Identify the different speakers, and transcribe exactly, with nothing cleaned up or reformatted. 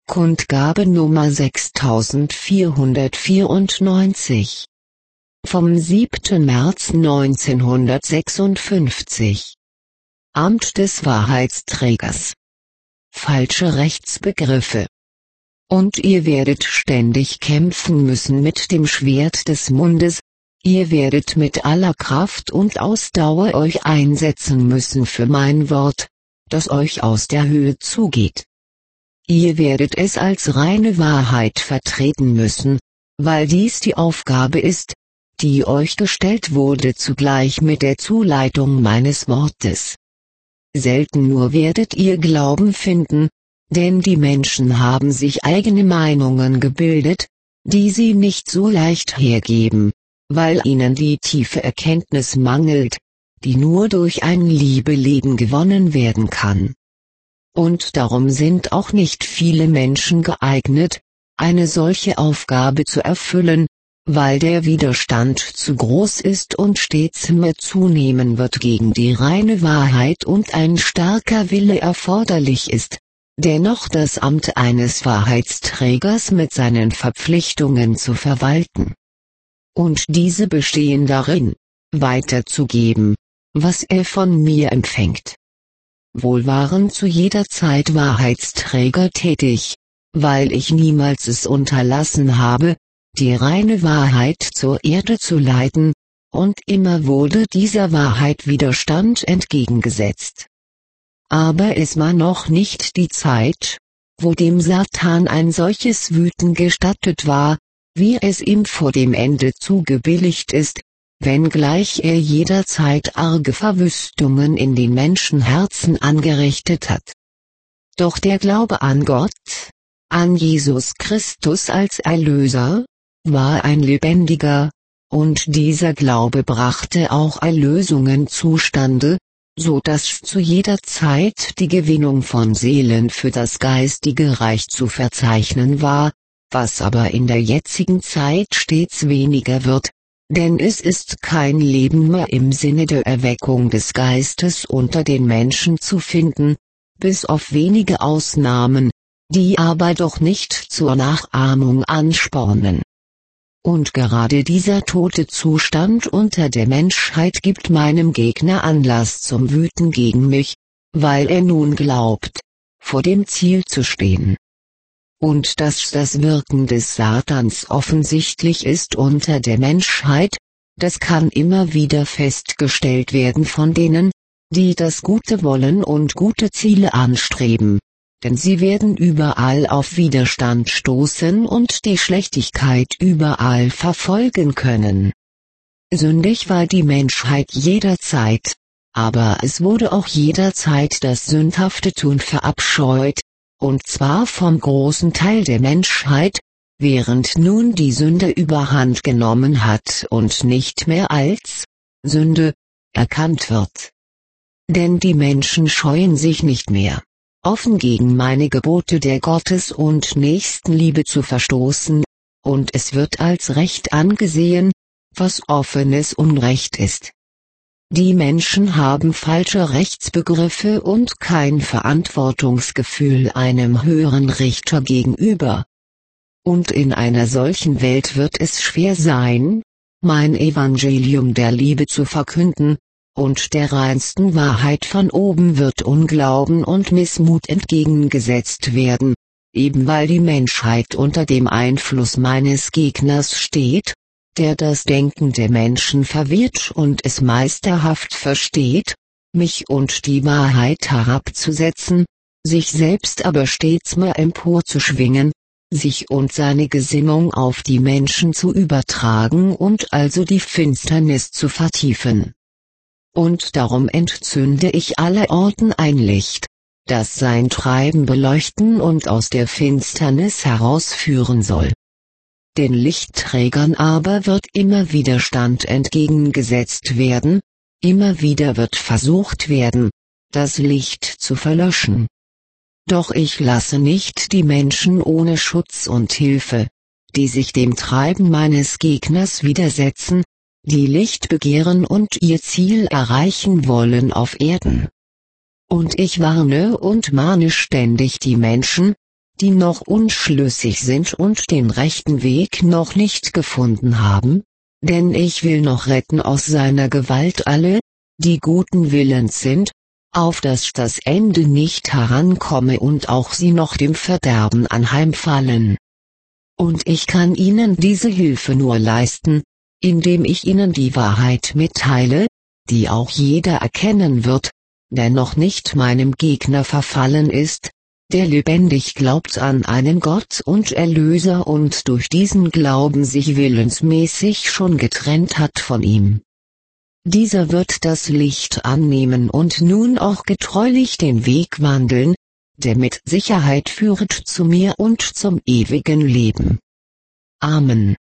Speaker 1: Kundgabe Nummer sechstausendvierhundertvierundneunzig. Vom siebten März neunzehnhundertsechsundfünfzig. Amt des Wahrheitsträgers. Falsche Rechtsbegriffe. Und ihr werdet ständig kämpfen müssen mit dem Schwert des Mundes, ihr werdet mit aller Kraft und Ausdauer euch einsetzen müssen für mein Wort, das euch aus der Höhe zugeht. Ihr werdet es als reine Wahrheit vertreten müssen, weil dies die Aufgabe ist, die euch gestellt wurde zugleich mit der Zuleitung meines Wortes. Selten nur werdet ihr Glauben finden, denn die Menschen haben sich eigene Meinungen gebildet, die sie nicht so leicht hergeben, weil ihnen die tiefe Erkenntnis mangelt, die nur durch ein Liebeleben gewonnen werden kann. Und darum sind auch nicht viele Menschen geeignet, eine solche Aufgabe zu erfüllen, weil der Widerstand zu groß ist und stets mehr zunehmen wird gegen die reine Wahrheit und ein starker Wille erforderlich ist, dennoch das Amt eines Wahrheitsträgers mit seinen Verpflichtungen zu verwalten. Und diese bestehen darin, weiterzugeben, was er von mir empfängt. Wohl waren zu jeder Zeit Wahrheitsträger tätig, weil ich niemals es unterlassen habe, die reine Wahrheit zur Erde zu leiten, und immer wurde dieser Wahrheit Widerstand entgegengesetzt. Aber es war noch nicht die Zeit, wo dem Satan ein solches Wüten gestattet war, wie es ihm vor dem Ende zugebilligt ist, wenngleich er jederzeit arge Verwüstungen in den Menschenherzen angerichtet hat. Doch der Glaube an Gott, an Jesus Christus als Erlöser, war ein lebendiger, und dieser Glaube brachte auch Erlösungen zustande, so dass zu jeder Zeit die Gewinnung von Seelen für das geistige Reich zu verzeichnen war, was aber in der jetzigen Zeit stets weniger wird, denn es ist kein Leben mehr im Sinne der Erweckung des Geistes unter den Menschen zu finden, bis auf wenige Ausnahmen, die aber doch nicht zur Nachahmung anspornen. Und gerade dieser tote Zustand unter der Menschheit gibt meinem Gegner Anlass zum Wüten gegen mich, weil er nun glaubt, vor dem Ziel zu stehen. Und dass das Wirken des Satans offensichtlich ist unter der Menschheit, das kann immer wieder festgestellt werden von denen, die das Gute wollen und gute Ziele anstreben, denn sie werden überall auf Widerstand stoßen und die Schlechtigkeit überall verfolgen können. Sündig war die Menschheit jederzeit, aber es wurde auch jederzeit das sündhafte Tun verabscheut, und zwar vom großen Teil der Menschheit, während nun die Sünde überhand genommen hat und nicht mehr als Sünde erkannt wird. Denn die Menschen scheuen sich nicht mehr, offen gegen meine Gebote der Gottes- und Nächstenliebe zu verstoßen, und es wird als Recht angesehen, was offenes Unrecht ist. Die Menschen haben falsche Rechtsbegriffe und kein Verantwortungsgefühl einem höheren Richter gegenüber. Und in einer solchen Welt wird es schwer sein, mein Evangelium der Liebe zu verkünden, und der reinsten Wahrheit von oben wird Unglauben und Missmut entgegengesetzt werden, eben weil die Menschheit unter dem Einfluss meines Gegners steht, der das Denken der Menschen verwirrt und es meisterhaft versteht, mich und die Wahrheit herabzusetzen, sich selbst aber stets mehr emporzuschwingen, sich und seine Gesinnung auf die Menschen zu übertragen und also die Finsternis zu vertiefen. Und darum entzünde ich allerorten ein Licht, das sein Treiben beleuchten und aus der Finsternis herausführen soll. Den Lichtträgern aber wird immer Widerstand entgegengesetzt werden, immer wieder wird versucht werden, das Licht zu verlöschen. Doch ich lasse nicht die Menschen ohne Schutz und Hilfe, die sich dem Treiben meines Gegners widersetzen, die Licht begehren und ihr Ziel erreichen wollen auf Erden. Und ich warne und mahne ständig die Menschen, die noch unschlüssig sind und den rechten Weg noch nicht gefunden haben, denn ich will noch retten aus seiner Gewalt alle, die guten Willens sind, auf dass das Ende nicht herankomme und auch sie noch dem Verderben anheimfallen. Und ich kann ihnen diese Hilfe nur leisten, indem ich ihnen die Wahrheit mitteile, die auch jeder erkennen wird, der noch nicht meinem Gegner verfallen ist, der lebendig glaubt an einen Gott und Erlöser und durch diesen Glauben sich willensmäßig schon getrennt hat von ihm. Dieser wird das Licht annehmen und nun auch getreulich den Weg wandeln, der mit Sicherheit führet zu mir und zum ewigen Leben. Amen.